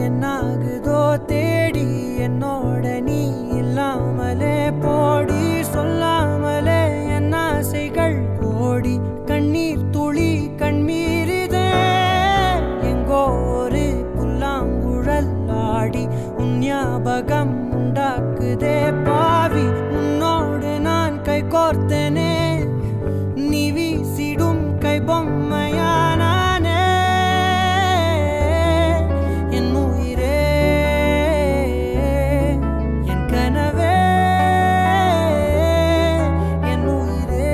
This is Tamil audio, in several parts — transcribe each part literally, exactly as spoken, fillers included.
என்னாகுதோ தேடி என்னோட நீ இல்லாமலே போடி சொல்லாமலே என் ஆசைகள் கோடி கண்ணீர் துளி கண்மீரிதே எங்கோ ஒரு புல்லாங்குழல் ஆடி உன் ஞாபகம் உண்டாக்குதே பாவி உன்னோடு நான் கை கோர்த்தனே நீ வீசிடும் கை பொம்மையானானே என் உயிரே என் கனவே என் உயிரே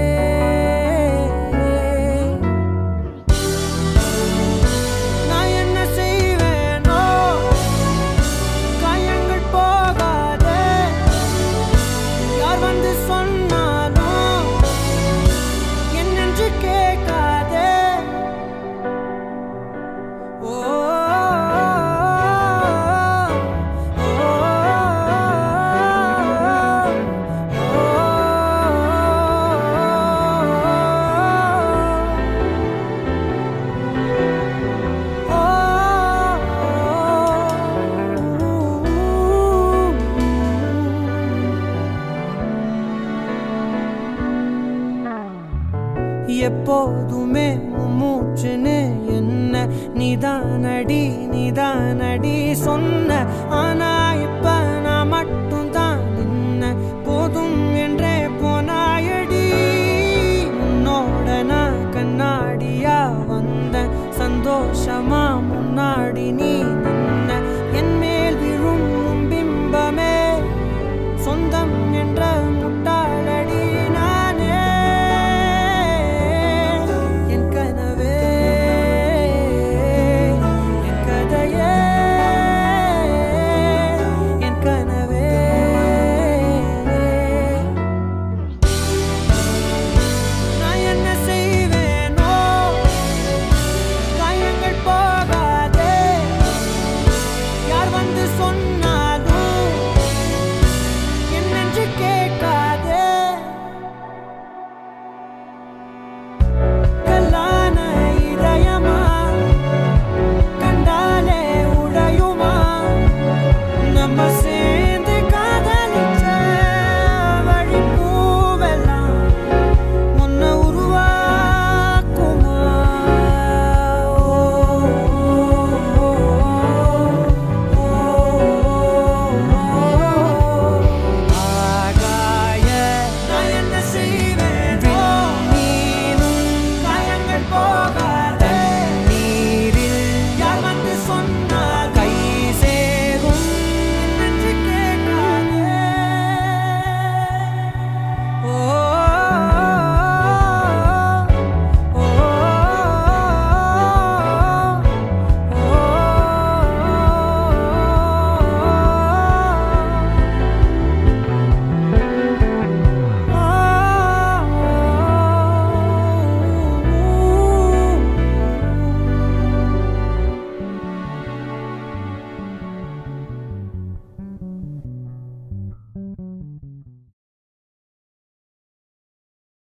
நான் என்ன செய்வேனோ காயங்கள் போகாதே யார் வந்து சொன்னாலும் என்னென்று கேட்காதே ஓ எப்போதுமே மூச்சுன்னு என்ன நீதானடி நீதானடி சொன்ன ஆனா இப்ப நான் மட்டும்